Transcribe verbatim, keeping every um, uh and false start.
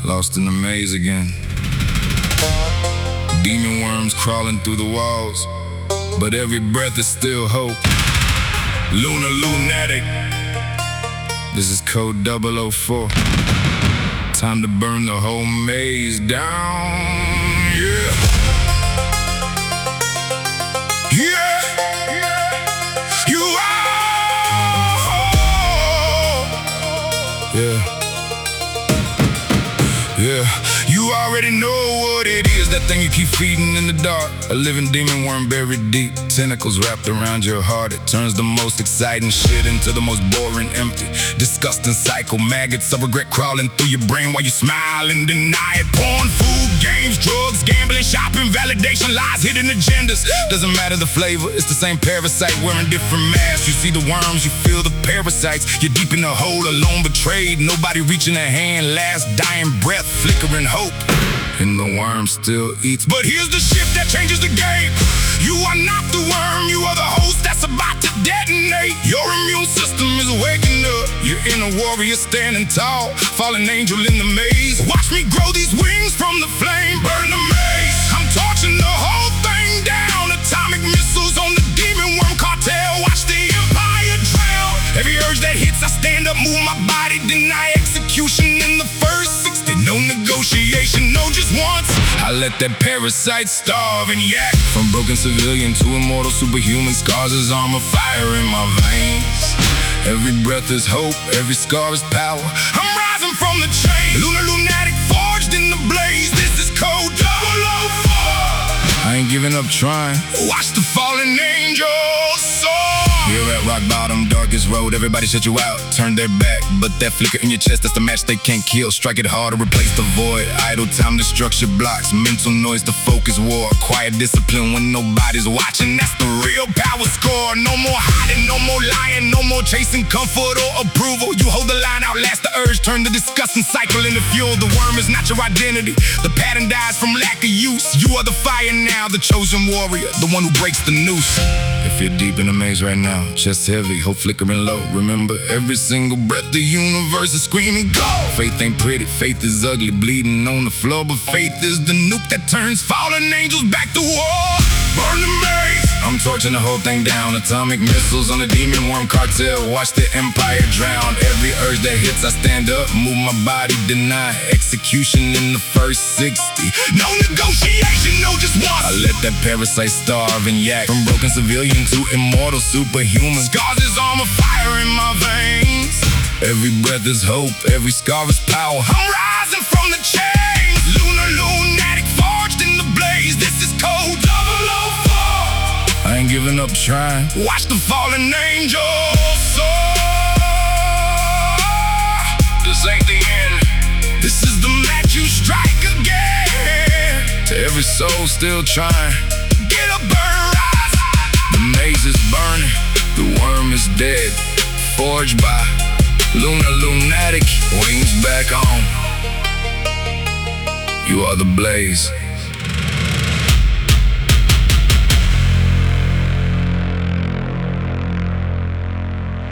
lost in the maze again. Demon worms crawling through the walls, but every breath is still hope. Lunar lunatic, this is code double oh four. Time to burn the whole maze down, yeah. Yeah, you are, yeah. Yeah, you already know what it is, that thing you keep feeding in the dark. A living demon worm buried deep, tentacles wrapped around your heart. It turns the most exciting shit into the most boring, empty, disgusting cycle. Maggots of regret crawling through your brain while you smile and deny it. Porn, food, games, drugs, gambling, shopping, validation, lies, hidden agendas. Doesn't matter the flavor, it's the same parasite wearing different masks. You see the worms, you feel the parasites. You're deep in the hole, alone, betrayed. Nobody reaching a hand, last dying breath, flickering hope. And the worm still eats. But here's the shift that changes the game. You are not the worm, you are the host that's about to detonate. Your immune system is waking up. Your inner warrior standing tall, fallen angel in the maze. Watch me grow these wings from the flame, burn the maze. I'm torching the whole thing down. Atomic missiles on the demon worm cartel. Watch the empire drown. Every urge that hits, I stand up, move my body, deny execution in the first sixty. No negotiation, no just once. I let that parasite starve and yak. From broken civilian to immortal superhuman, scars is armor, fire in my veins. Every breath is hope, every scar is power. I'm rising from the chain, lunar lunatic forged in the blaze. This is code double oh four. I ain't giving up trying. Watch the fallen angels soar. Here at rock bottom, darkest road, everybody shut you out, turn their back. But that flicker in your chest, that's the match they can't kill. Strike it hard to replace the void. Idle time to structure blocks, mental noise to focus war. Quiet discipline when nobody's watching, that's the real power score. No more hiding, no more lying, no more chasing comfort or approval. You hold the line, outlast the urge, turn the disgusting cycle into fuel. The worm is not your identity, the pattern dies from lack of use. You are the fire now, the chosen warrior, the one who breaks the noose. If you're deep in the maze right now, chest heavy, hope flickering low, remember every single breath the universe is screaming go. Faith ain't pretty, faith is ugly, bleeding on the floor, but faith is the nuke that turns fallen angels back to war. Burn the maze, I'm torching the whole thing down. Atomic missiles on the demon worm cartel. Watch the empire drown. Every urge that hits, I stand up, move my body, deny execution in the first sixty. No negotiation, no just once. I let that parasite starve and yak. From broken civilian to immortal superhuman, scars is armor, fire in my veins. Every breath is hope, every scar is power. I'm rising from the chains, lunar lunatic forged in the blaze. This is code double oh four. I ain't giving up trying. Watch the fallen angels soar. This ain't the end, this is the match you strike again. To every soul still trying, get up, burn, rise. The maze is burning, the worm is dead, forged by lunar lunatic, wings back on. You are the blaze.